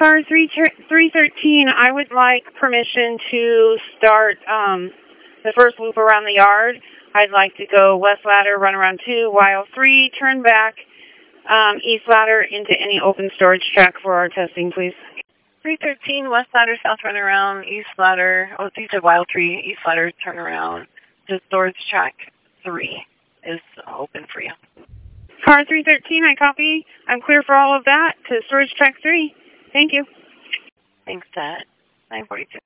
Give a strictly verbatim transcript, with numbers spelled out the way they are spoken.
Car three thirteen, I would like permission to start um, the first loop around the yard. I'd like to go west ladder, run around two, Y O three, turn back, um, east ladder into any open storage track for our testing, please. three thirteen, west ladder, south run around, east ladder, oh, you said Y O three, east ladder, turn around to storage track three is open for you. Car three thirteen, I copy. I'm clear for all of that to storage track three. Thank you. Thanks, Dad. nine forty-two.